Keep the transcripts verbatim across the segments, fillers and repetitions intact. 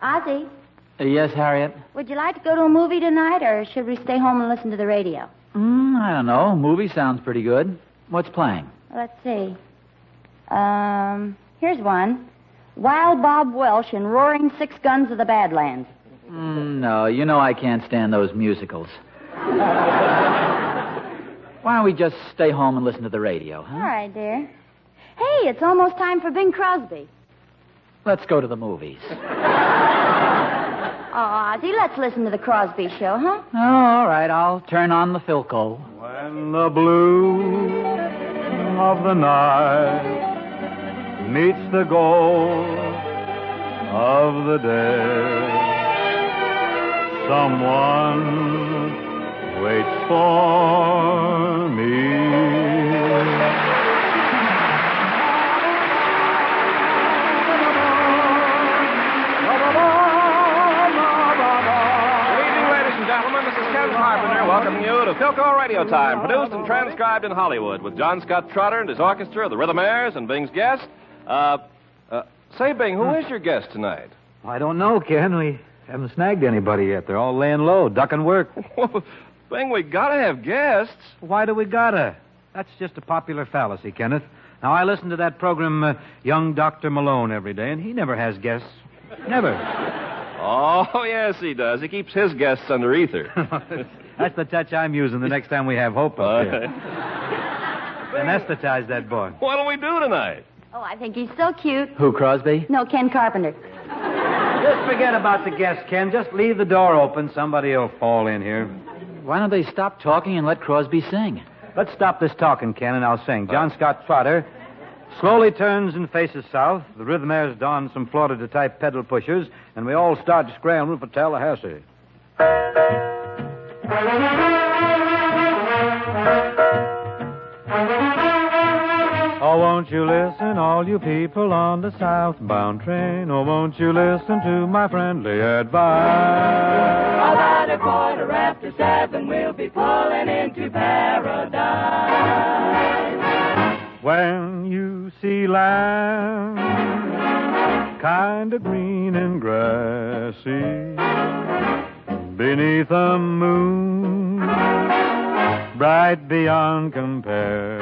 Ozzy, Uh, yes, Harriet? would you like to go to a movie tonight, or should we stay home and listen to the radio? Mm, I don't know. Movie sounds pretty good. What's playing? Let's see. Um, here's one. Wild Bob Welsh in Roaring Six Guns of the Badlands. Mm, no, you know I can't stand those musicals. Why don't we just stay home and listen to the radio, huh? All right, dear. Hey, it's almost time for Bing Crosby. Let's go to the movies. Oh, Ozzy, let's listen to the Crosby Show, huh? Oh, all right. I'll turn on the Philco. When the blue of the night meets the gold of the day, someone waits for me. Welcoming you to Philco Radio Time, produced and transcribed in Hollywood with John Scott Trotter and his orchestra, the Rhythmaires, and Bing's guest. Uh, uh, say, Bing, who is your guest tonight? I don't know, Ken. We haven't snagged anybody yet. They're all laying low, ducking work. Bing, we gotta have guests. Why do we gotta? That's just a popular fallacy, Kenneth. Now, I listen to that program, uh, Young Doctor Malone, every day, and he never has guests. Never. Oh, yes, he does. He keeps his guests under ether. That's the touch I'm using the next time we have Hope up here. Anesthetize that boy. What'll we do tonight? Oh, I think he's so cute. Who, Crosby? No, Ken Carpenter. Just forget about the guests, Ken. Just leave the door open. Somebody will fall in here. Why don't they stop talking and let Crosby sing? Let's stop this talking, Ken, and I'll sing. John Scott Trotter slowly turns and faces south. The Rhythmaires don some Florida-type pedal pushers, and we all start scrambling for Tallahassee. Oh, won't you listen, all you people on the southbound train? Oh, won't you listen to my friendly advice? About a quarter after seven, we'll be pulling into paradise. When you see land kind of green and grassy beneath a moon bright beyond compare,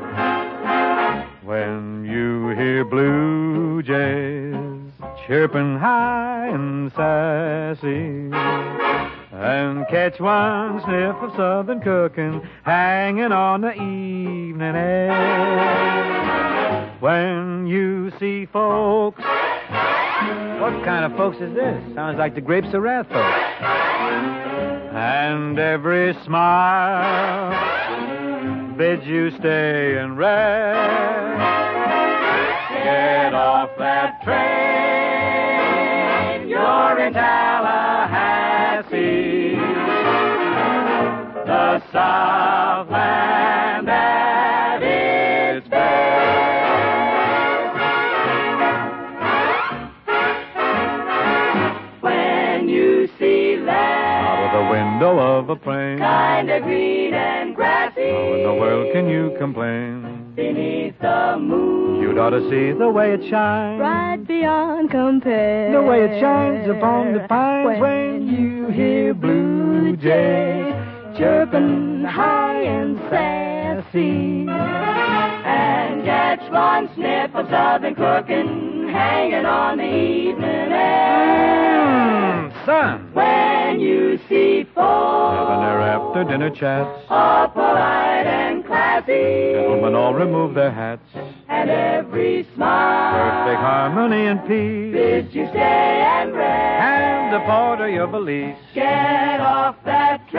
when you hear blue jays chirping high and sassy, and catch one sniff of southern cooking hanging on the evening air, when you see folks. What kind of folks is this? Sounds like the Grapes of Wrath folks. And every smile bids you stay and rest. Get off that train, you're in Tallahassee, the Southland at its best. When you see land out of the window of a plane, kind of green and grassy, how in the world can you complain? Beneath the moon, you'd ought to see the way it shines, Right beyond compare. the way it shines upon the pines when, When you hear blue jays chirping high and sassy, and catch one sniff of southern cooking hanging on the evening air. Mm, son, When you see folks having their after-dinner chats, all polite and classy, gentlemen all remove their hats, and every smile perfect harmony and peace, bids you stay and rest. hand the porter your valise. Get off that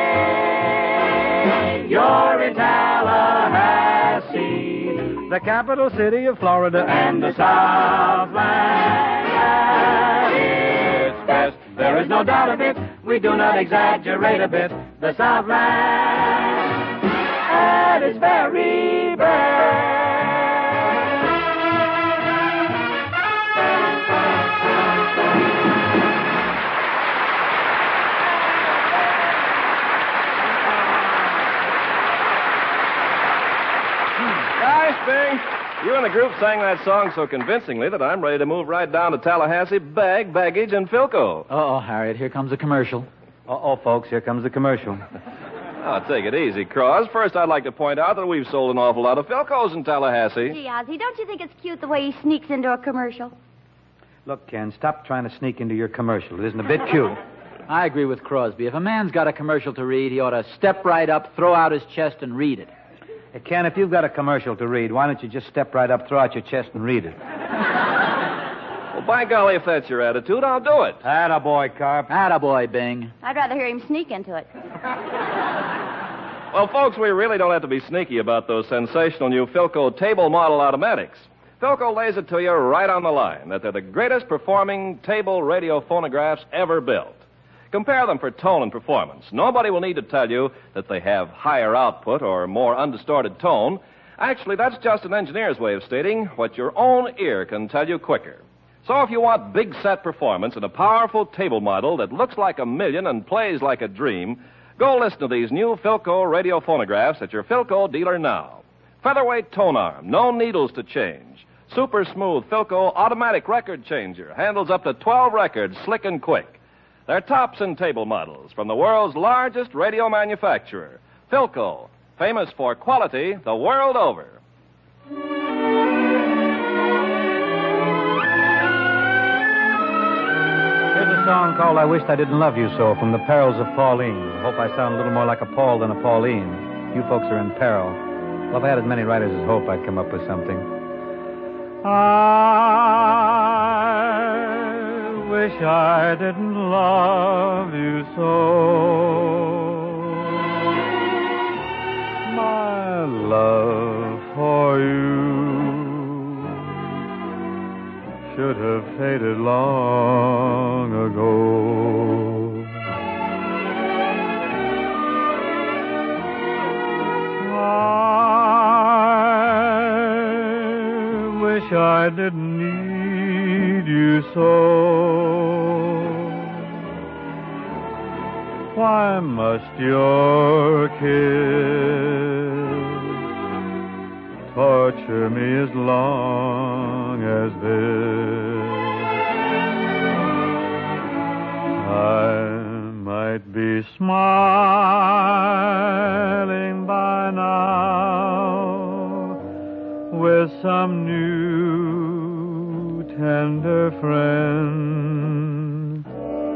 train, you're in Tallahassee, The capital city of Florida and the Southland at its best. There is no doubt of it, we do not exaggerate a bit. The Southland at its very best. Nice, Bing. You and the group sang that song so convincingly that I'm ready to move right down to Tallahassee, bag, baggage, and Philco. Uh-oh, Harriet, here comes a commercial. Uh-oh, folks, here comes the commercial. Oh, take it easy, Cross. First, I'd like to point out that we've sold an awful lot of Philcos in Tallahassee. Gee, Ozzie, don't you think it's cute the way he sneaks into a commercial? Look, Ken, stop trying to sneak into your commercial. It isn't a bit cute. I agree with Crosby. If a man's got a commercial to read, he ought to step right up, throw out his chest, and read it. Hey, Ken, if you've got a commercial to read, why don't you just step right up, throw out your chest, and read it? Well, by golly, if that's your attitude, I'll do it. Attaboy, Carp. Attaboy, Bing. I'd rather hear him sneak into it. Well, folks, we really don't have to be sneaky about those sensational new Philco table model automatics. Philco lays it to you right on the line that they're the greatest performing table radio phonographs ever built. Compare them for tone and performance. Nobody will need to tell you that they have higher output or more undistorted tone. Actually, that's just an engineer's way of stating what your own ear can tell you quicker. So if you want big set performance and a powerful table model that looks like a million and plays like a dream, go listen to these new Philco radio phonographs at your Philco dealer now. Featherweight tone arm, no needles to change. Super smooth Philco automatic record changer, handles up to twelve records slick and quick. They're tops and table models from the world's largest radio manufacturer, Philco, famous for quality the world over. Here's a song called I Wished I Didn't Love You So from The Perils of Pauline. Hope I sound a little more like a Paul than a Pauline. You folks are in peril. Well, if I had as many writers as Hope, I'd come up with something. I wish I didn't love you so. My love for you should have faded long ago. I wish I didn't need you so. Why must your kiss torture me as long as this? I might be smiling by now with some new tender friend,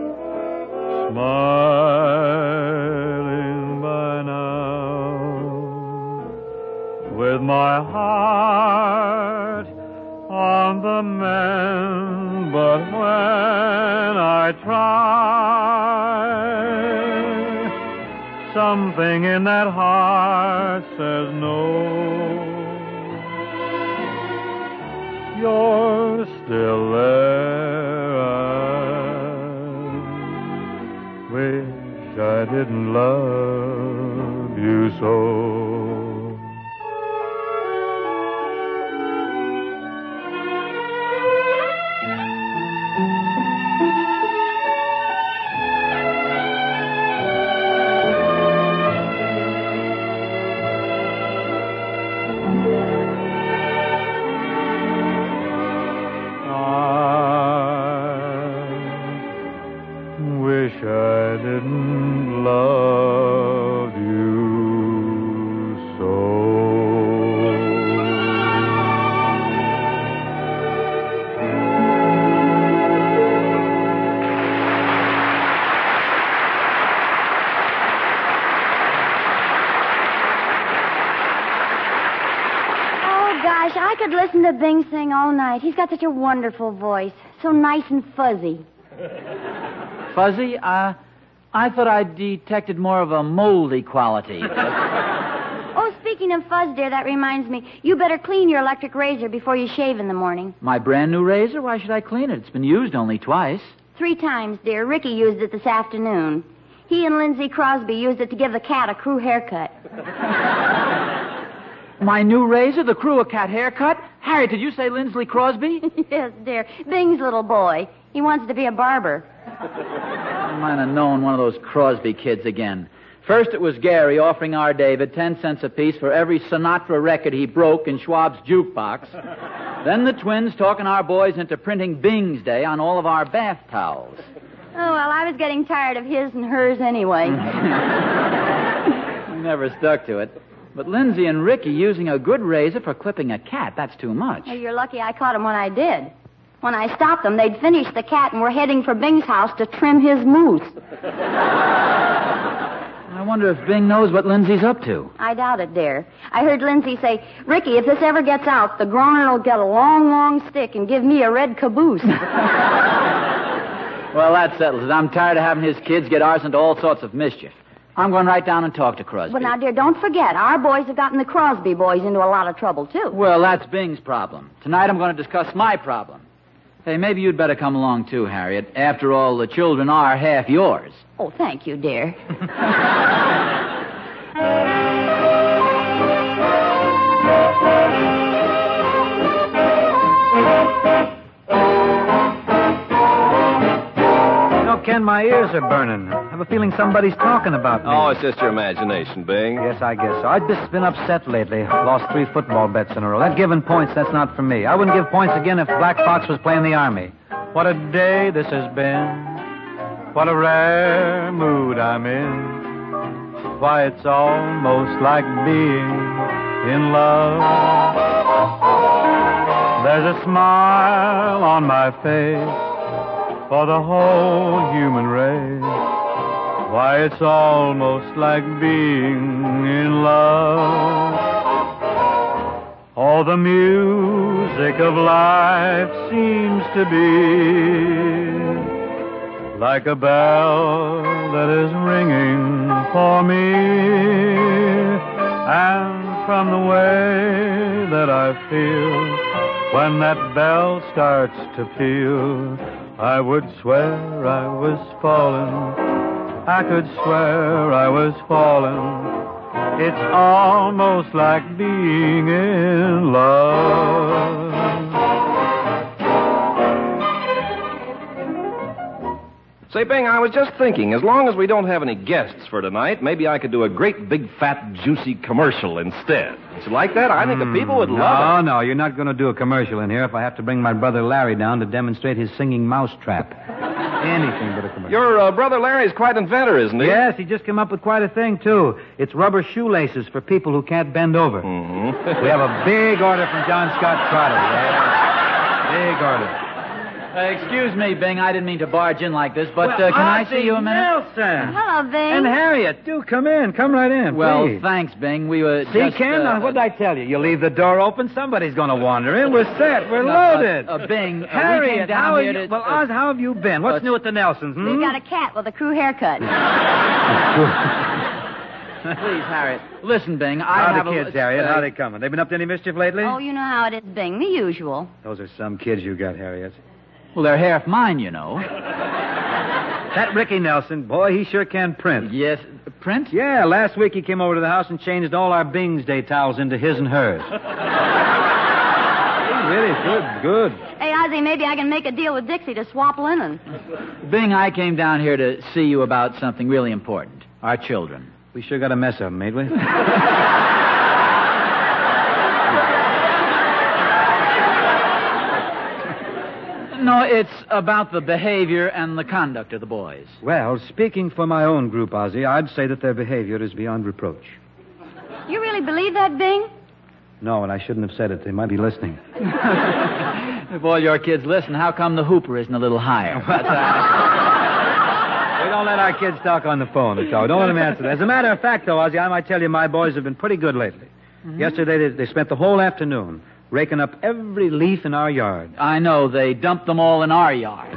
smiling by now with my heart on the mend. But when I try, something in that heart says no. You're still there. I wish I didn't love you so. I didn't love you so. Oh, gosh, I could listen to Bing sing all night. He's got such a wonderful voice. So nice and fuzzy. Fuzzy, uh, I thought I detected more of a moldy quality. Oh, speaking of fuzz, dear, that reminds me. You better clean your electric razor before you shave in the morning. My brand new razor? Why should I clean it? It's been used only twice. Three times, dear. Ricky used it this afternoon. He and Lindsay Crosby used it to give the cat a crew haircut. My new razor, the crew a cat haircut? Harriet, did you say Lindsley Crosby? Yes, dear. Bing's little boy. He wants to be a barber. I might have known one of those Crosby kids again. First it was Gary offering our David ten cents apiece for every Sinatra record he broke in Schwab's jukebox. Then the twins talking our boys into printing Bing's Day on all of our bath towels. Oh, well, I was getting tired of his and hers anyway. We never stuck to it. But Lindsay and Ricky using a good razor for clipping a cat, that's too much. Well, you're lucky I caught them when I did. When I stopped them, they'd finished the cat and were heading for Bing's house to trim his moose. I wonder if Bing knows what Lindsay's up to. I doubt it, dear. I heard Lindsay say, Ricky, if this ever gets out, the groaner will get a long, long stick and give me a red caboose. Well, that settles it. I'm tired of having his kids get ours into all sorts of mischief. I'm going right down and talk to Crosby. But now, dear, don't forget, our boys have gotten the Crosby boys into a lot of trouble, too. Well, that's Bing's problem. Tonight I'm going to discuss my problem. Hey, maybe you'd better come along, too, Harriet. After all, the children are half yours. Oh, thank you, dear. Ken, my ears are burning. I have a feeling somebody's talking about me. Oh, it's just your imagination, Bing. Yes, I guess so. I've just been upset lately. Lost three football bets in a row. That giving points, that's not for me. I wouldn't give points again if Black Fox was playing the Army. What a day this has been. What a rare mood I'm in. Why, it's almost like being in love. There's a smile on my face for the whole human race. Why, it's almost like being in love. All the music of life seems to be like a bell that is ringing for me. And from the way that I feel when that bell starts to peal, I would swear I was falling. I could swear I was falling. It's almost like being in love. Say, Bing, I was just thinking, as long as we don't have any guests for tonight, maybe I could do a great big fat juicy commercial instead. Would you like that? I think the people would love it. No, no, you're not going to do a commercial in here if I have to bring my brother Larry down to demonstrate his singing mousetrap. Anything but a commercial. Your uh, brother Larry's quite an inventor, isn't he? Yes, he just came up with quite a thing, too. It's rubber shoelaces for people who can't bend over. Mm-hmm. We have a big order from John Scott Trotter. Yeah. Big order. Uh, excuse me, Bing. I didn't mean to barge in like this, but uh, can I see you a minute? Nelson. Hello, Bing. And Harriet, do come in. Come right in, Well, please. thanks, Bing. We were See, just... Ken, uh, now, what did I tell you? You leave the door open, somebody's going to wander in. We're set. We're no, loaded. Uh, uh, Bing, uh, we came Harriet, down how are here you? to... Well, uh, Oz, how have you been? What's uh, new at the Nelsons? Hmm? We got a cat with a crew haircut. Please, Harriet. Listen, Bing, I How have the a... kids, Harriet? uh, How they coming? They been up to any mischief lately? Oh, you know how it is, Bing. The usual. Those are some kids you got, Harriet. Well, they're half mine, you know. That Ricky Nelson, boy, he sure can print. Yes. Print? Yeah, last week he came over to the house and changed all our Bing's Day towels into his and hers. Really good, good. Hey, Ozzie, maybe I can make a deal with Dixie to swap linen. Bing, I came down here to see you about something really important. Our children. We sure got a mess of them, ain't we? No, it's about the behavior and the conduct of the boys. Well, speaking for my own group, Ozzie, I'd say that their behavior is beyond reproach. You really believe that, Bing? No, and I shouldn't have said it. They might be listening. If all your kids listen, how come the Hooper isn't a little higher? We don't let our kids talk on the phone, so don't let them answer that. As a matter of fact, though, Ozzie, I might tell you my boys have been pretty good lately. Mm-hmm. Yesterday, they, they spent the whole afternoon raking up every leaf in our yard. I know. They dumped them all in our yard.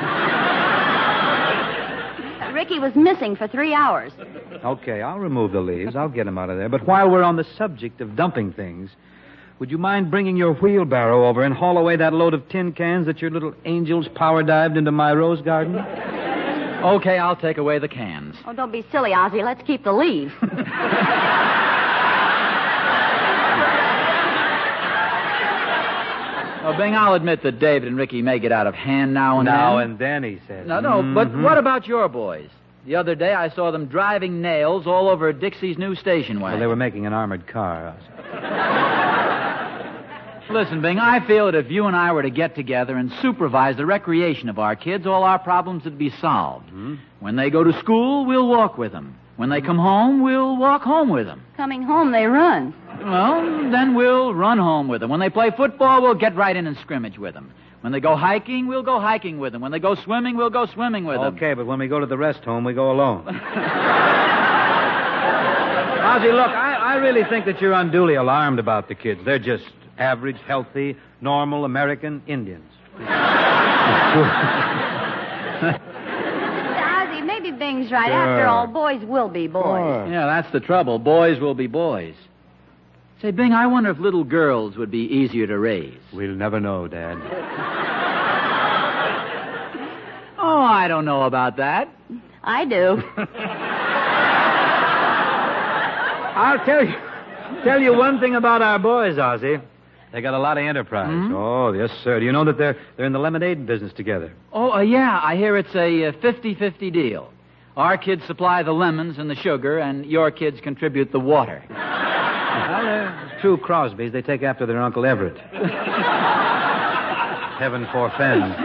Ricky was missing for three hours. Okay, I'll remove the leaves. I'll get them out of there. But while we're on the subject of dumping things, would you mind bringing your wheelbarrow over and haul away that load of tin cans that your little angels power dived into my rose garden? Okay, I'll take away the cans. Oh, don't be silly, Ozzie. Let's keep the leaves. Well, Bing, I'll admit that David and Ricky may get out of hand now and now then. and then, he says. No, no, mm-hmm. but what about your boys? The other day I saw them driving nails all over Dixie's new station wagon. Well, they were making an armored car. Listen, Bing, I feel that if you and I were to get together and supervise the recreation of our kids, all our problems would be solved. Hmm? When they go to school, we'll walk with them. When they come home, we'll walk home with them. Coming home, they run. Well, then we'll run home with them. When they play football, we'll get right in and scrimmage with them. When they go hiking, we'll go hiking with them. When they go swimming, we'll go swimming with them. Okay, but when we go to the rest home, we go alone. Ozzie, look, I, I really think that you're unduly alarmed about the kids. They're just average, healthy, normal American Indians. Ozzie, maybe Bing's right. Sure. After all, boys will be boys. Sure. Yeah, that's the trouble. Boys will be boys. Say, Bing, I wonder if little girls would be easier to raise. We'll never know, Dad. Oh, I don't know about that. I do. I'll tell you, tell you one thing about our boys, Ozzie. They got a lot of enterprise. Hmm? Oh, yes, sir. Do you know that they're they're in the lemonade business together? Oh, uh, yeah, I hear it's a uh, fifty-fifty deal. Our kids supply the lemons and the sugar, and your kids contribute the water. Well, they're true Crosbys. They take after their Uncle Everett. Heaven forfend.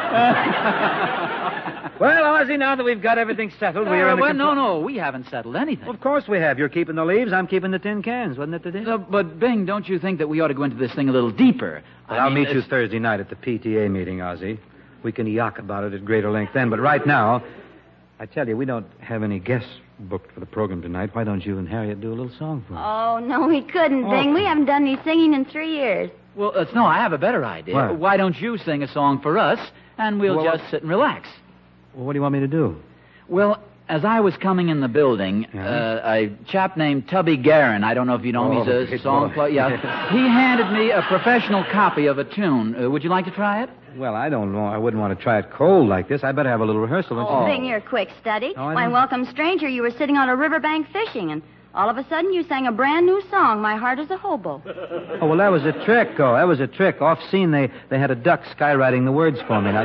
Well, Ozzie, now that we've got everything settled, Uh, we are in the well, control- no, no, we haven't settled anything. Of course we have. You're keeping the leaves. I'm keeping the tin cans. Wasn't it today? Uh, but, Bing, don't you think that we ought to go into this thing a little deeper? Well, I I'll mean, meet you it's- Thursday night at the P T A meeting, Ozzie. We can yak about it at greater length then. But right now, I tell you, we don't have any guests booked for the program tonight. Why don't you and Harriet do a little song for us? Oh, no, we couldn't, Bing. Oh. We haven't done any singing in three years. Well, uh, no, I have a better idea. What? Why don't you sing a song for us, and we'll Well, just sit and relax? Well, what do you want me to do? Well, as I was coming in the building, Yeah? uh, a chap named Tubby Guerin, I don't know if you know him, Oh, he's a great song boy. player. Yeah, he handed me a professional copy of a tune. Uh, would you like to try it? Well, I don't know. I wouldn't want to try it cold like this. I better have a little rehearsal. don't you Oh, think? Bing, you're a quick study. Oh, I Why, know. welcome stranger, you were sitting on a riverbank fishing, and all of a sudden you sang a brand new song, My Heart is a Hobo. Oh, well, that was a trick, oh. That was a trick. Off scene, they, they had a duck skywriting the words for me. And I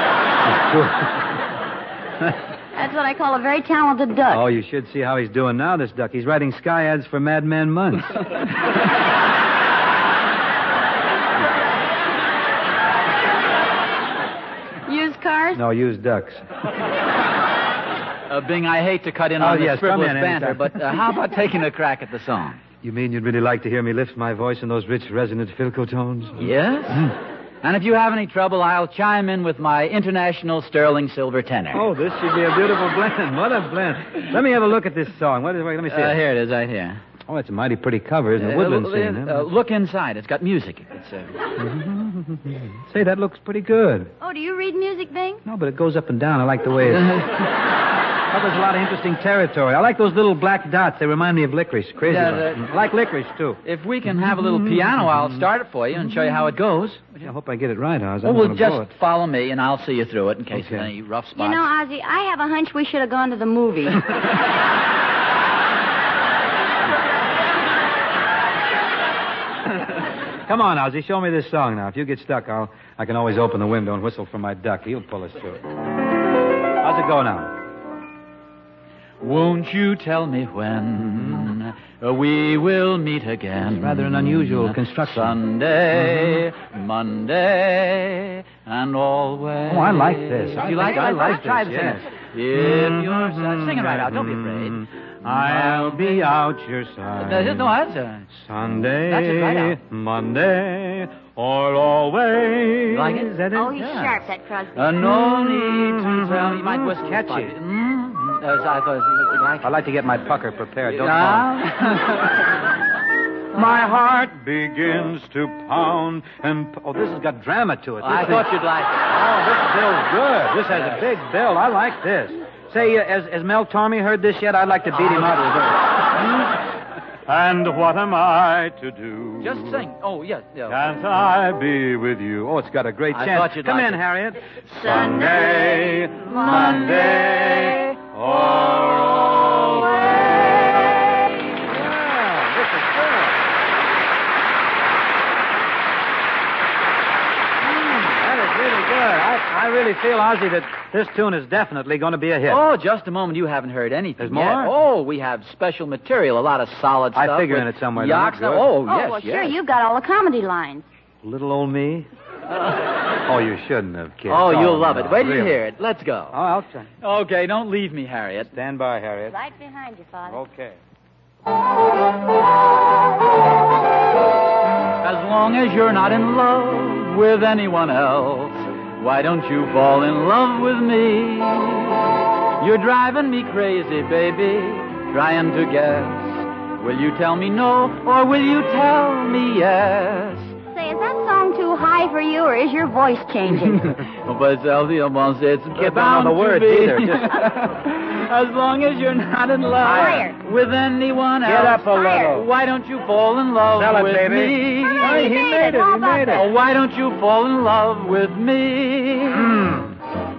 just... That's what I call a very talented duck. Oh, you should see how he's doing now, this duck. He's writing sky ads for Madman Months. Used cars? No, use ducks. Uh, Bing, I hate to cut in Oh, on yes, this come frivolous in banter, anytime. but uh, how about taking a crack at the song? You mean you'd really like to hear me lift my voice in those rich, resonant Philco tones? Yes? And if you have any trouble, I'll chime in with my international sterling silver tenor. Oh, this should be a beautiful blend. What a blend. Let me have a look at this song. What is, wait, let me see Uh, it. here it is, right here. Oh, it's a mighty pretty cover, isn't it? Uh, Woodland uh, scene, uh, huh? look inside. It's got music. It's, uh... Say, that looks pretty good. Oh, do you read music, Bing? No, but it goes up and down. I like the way it covers a lot of interesting territory. I like those little black dots. They remind me of licorice. Crazy. Yeah, about it. the- I like licorice, too. If we can have a little piano, I'll start it for you and show you how it goes. I hope I get it right, Oz. I Well, don't we'll want to blow just it. follow me, and I'll see you through it in case Okay. of any rough spots. You know, Ozzie, I have a hunch we should have gone to the movie. Come on, Ozzie, show me this song now. If you get stuck, I'll I can always open the window and whistle for my duck. He'll pull us through it. How's it go now? Won't you tell me when uh, we will meet again? It's rather an unusual construction. Sunday, Monday, and always. Oh, I like this. I You like it? I like Try this, the yes. singing. If you're uh, sing it right out. Don't be afraid. I'll be out your side. Uh, no, that's uh, Sunday, That's it, right out. Monday, or always. You like it? Is that it? Oh, he's Yeah. sharp, that Crosby. uh, no need to tell. You might whistle. Catchy. Mm, uh, I thought you like it. I like to get my pucker prepared. Don't Yeah. My heart begins to pound and... P- oh, this has got drama to it. This I thing- thought you'd like it. Oh, this bill's good. This has a big bill. I like this. Say, uh, has, has Mel Tormey heard this yet? I'd like to beat him out a little. And what am I to do? Just sing. Oh, yes. Yeah. Can't I be with you? Oh, it's got a great I chance. thought you'd Come like in, it. Harriet. Sunday, Monday, or always. Yeah, this is good. Mm, that is really good. I, I really feel, Ozzie, that This tune is definitely going to be a hit. Oh, just a moment. You haven't heard anything There's yet. more? Oh, we have special material, a lot of solid I stuff. figure with in it somewhere, Yaks. don't I? Good. Oh, Oh, yes, well, yes. sure, you've got all the comedy lines. Little old me? Oh, you shouldn't have, kid. Oh, you'll love no, it. Wait till you really. hear it. Let's go. Oh, I'll try. Okay, don't leave me, Harriet. Stand by, Harriet. Right behind you, Father. Okay. As long as you're not in love with anyone else, why don't you fall in love with me? You're driving me crazy, baby, trying to guess. Will you tell me no, or will you tell me yes? Say, is that song too high for you, or is your voice changing? But Elsie, I'm gonna say it's Get down on the words be. either. Just- As long as you're not in love Higher. with anyone else, Get up a Higher. little. why don't you fall in love Sell it, with baby. me? Hey, he made it, He how about made it. that? Oh, why don't you fall in love with me? Hmm.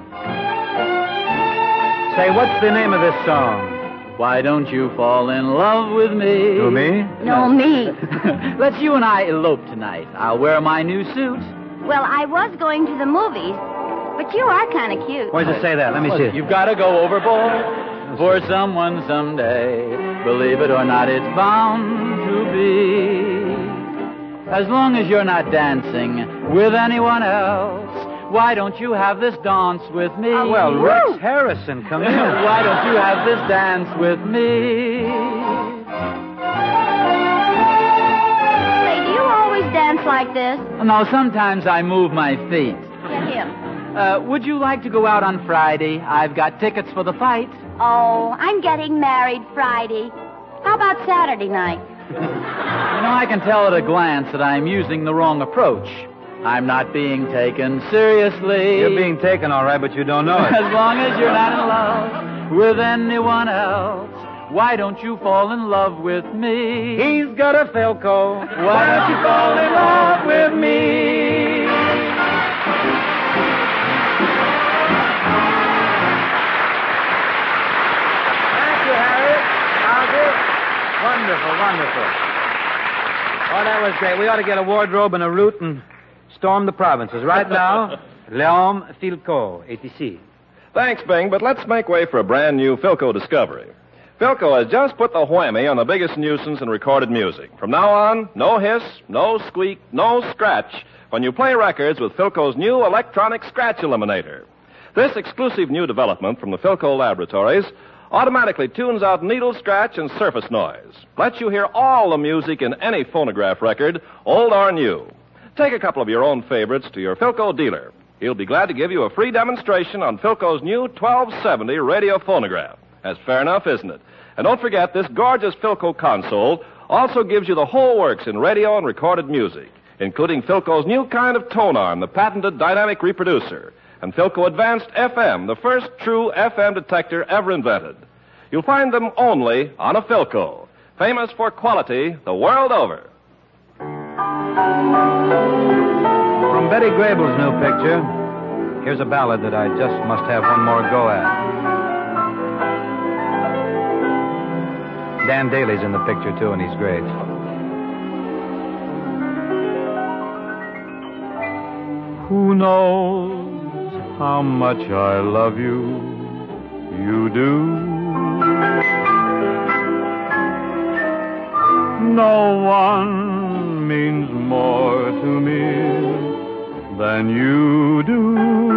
Say, what's the name of this song? Why don't you fall in love with me? To me? No, me. Let's you and I elope tonight. I'll wear my new suit. Well, I was going to the movies, but you are kind of cute. Where does it say that? Let me see it. You've got to go overboard for someone someday. Believe it or not, it's bound to be. As long as you're not dancing with anyone else, why don't you have this dance with me? Ah, well, Rex Harrison, come in. Why don't you have this dance with me? Say, do you always dance like this? No, sometimes I move my feet. Get him. Uh, would you like to go out on Friday? I've got tickets for the fight. Oh, I'm getting married Friday. How about Saturday night? You know, I can tell at a glance that I'm using the wrong approach. I'm not being taken seriously. You're being taken, all right, but you don't know it. As long as you're not in love with anyone else, why don't you fall in love with me? He's got a Philco. Why don't you fall in love with me? Thank you, Harriet. Algy. Wonderful, wonderful. Oh, that was great. We ought to get a wardrobe and a route and storm the provinces. Right now, L'Homme Philco, A T C. Thanks, Bing, but let's make way for a brand new Philco discovery. Philco has just put the whammy on the biggest nuisance in recorded music. From now on, no hiss, no squeak, no scratch when you play records with Philco's new electronic scratch eliminator. This exclusive new development from the Philco laboratories automatically tunes out needle scratch and surface noise. Lets you hear all the music in any phonograph record, old or new. Take a couple of your own favorites to your Philco dealer. He'll be glad to give you a free demonstration on Philco's new twelve seventy radio phonograph. That's fair enough, isn't it? And don't forget, this gorgeous Philco console also gives you the whole works in radio and recorded music, including Philco's new kind of tone arm, the patented dynamic reproducer, and Philco Advanced F M, the first true F M detector ever invented. You'll find them only on a Philco, famous for quality the world over. From Betty Grable's new picture, here's a ballad that I just must have one more go at. Dan Daly's in the picture, too, and he's great. Who knows how much I love you? You do. No one means more to me than you do.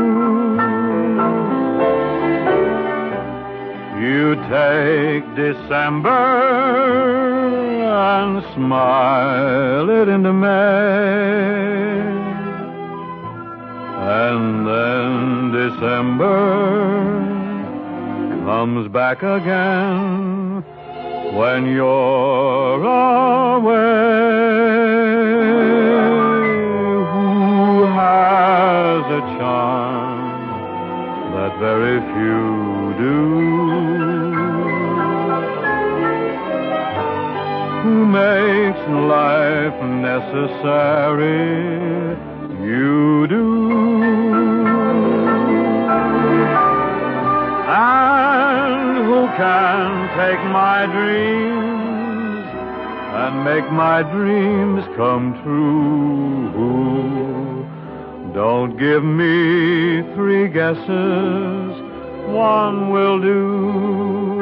You take December and smile it into May, and then December comes back again when you're away. Who has a charm that very few do? Who makes life necessary? You do. And who can take my dreams and make my dreams come true? Don't give me three guesses, one will do.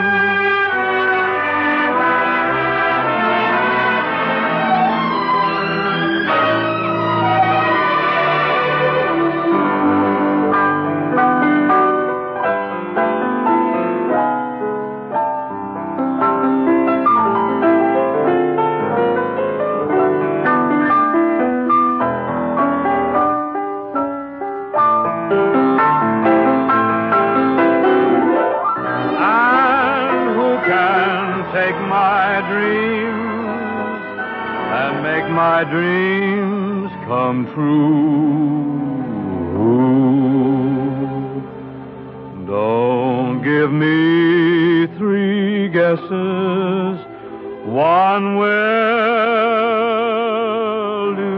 My dreams come true. Don't give me three guesses, one will do.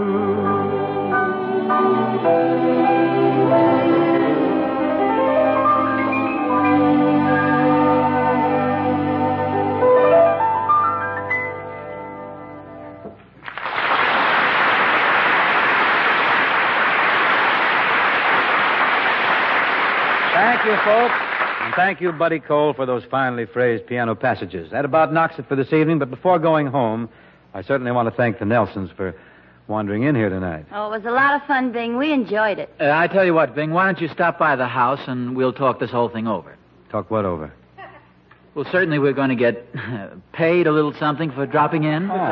Thank you, folks. And thank you, Buddy Cole, for those finely phrased piano passages. That about knocks it for this evening, but before going home, I certainly want to thank the Nelsons for wandering in here tonight. Oh, it was a lot of fun, Bing. We enjoyed it. Uh, I tell you what, Bing, why don't you stop by the house and we'll talk this whole thing over? Talk what over? Well, certainly we're going to get uh, paid a little something for dropping in. Oh. Oh.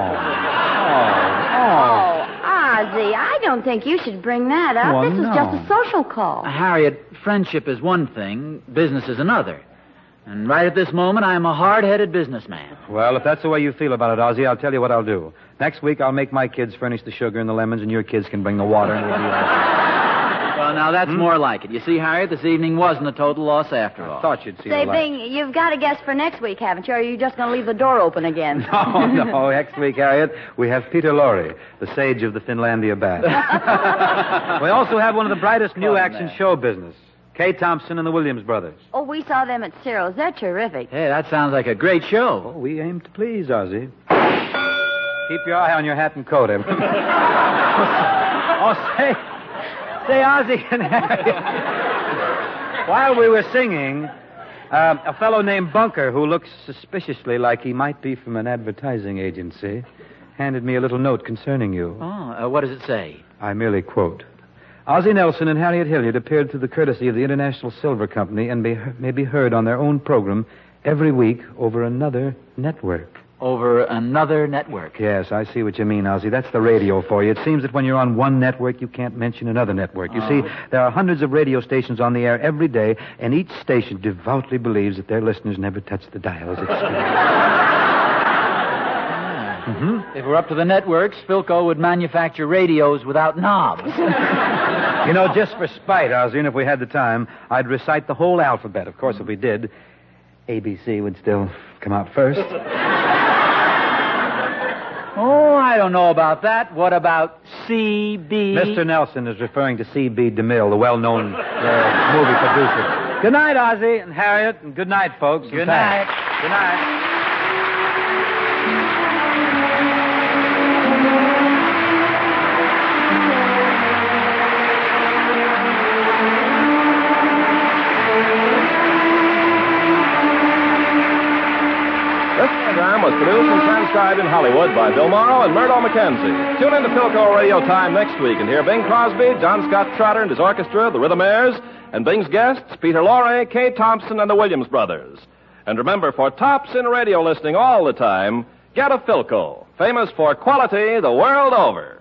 Oh, Ozzy, I don't think you should bring that up. Well, this was no. just a social call. Uh, Harriet, friendship is one thing, business is another. And right at this moment, I'm a hard-headed businessman. Well, if that's the way you feel about it, Ozzy, I'll tell you what I'll do. Next week, I'll make my kids furnish the sugar and the lemons, and your kids can bring the water, and we'll do that. Well, now, that's hmm? more like it. You see, Harriet, this evening wasn't a total loss after all. I thought you'd see Say, the light. Bing, you've got a guess for next week, haven't you? Or are you just going to leave the door open again? No, no. Next week, Harriet, we have Peter Lorre, the sage of the Finlandia bat. We also have one of the brightest new acts in show business, Kay Thompson and the Williams Brothers. Oh, we saw them at Cyril's. They're terrific. Hey, that sounds like a great show. Oh, we aim to please, Ozzy. Keep your eye on your hat and coat, eh? Oh, say, say, Ozzy and Harriet. While we were singing, uh, a fellow named Bunker, who looks suspiciously like he might be from an advertising agency, handed me a little note concerning you. Oh, uh, what does it say? I merely quote. Ozzie Nelson and Harriet Hilliard appeared through the courtesy of the International Silver Company and be, may be heard on their own program every week over another network. Over another network? Yes, I see what you mean, Ozzie. That's the radio for you. It seems that when you're on one network, you can't mention another network. You oh. see, there are hundreds of radio stations on the air every day, and each station devoutly believes that their listeners never touch the dials. It's... mm-hmm. If we're up to the networks, Philco would manufacture radios without knobs. You know, just for spite, Ozzie, and if we had the time, I'd recite the whole alphabet. Of course, if we did, A B C would still come out first. Oh, I don't know about that. What about C B? Mister Nelson is referring to C B DeMille, the well-known uh, movie producer. Good night, Ozzie and Harriet, and good night, folks. Good night. Good night. Was produced and transcribed in Hollywood by Bill Morrow and Murdo McKenzie. Tune in to Philco Radio Time next week and hear Bing Crosby, John Scott Trotter and his orchestra, the Rhythmaires, and Bing's guests, Peter Lorre, Kay Thompson, and the Williams Brothers. And remember, for tops in radio listening all the time, get a Philco, famous for quality the world over.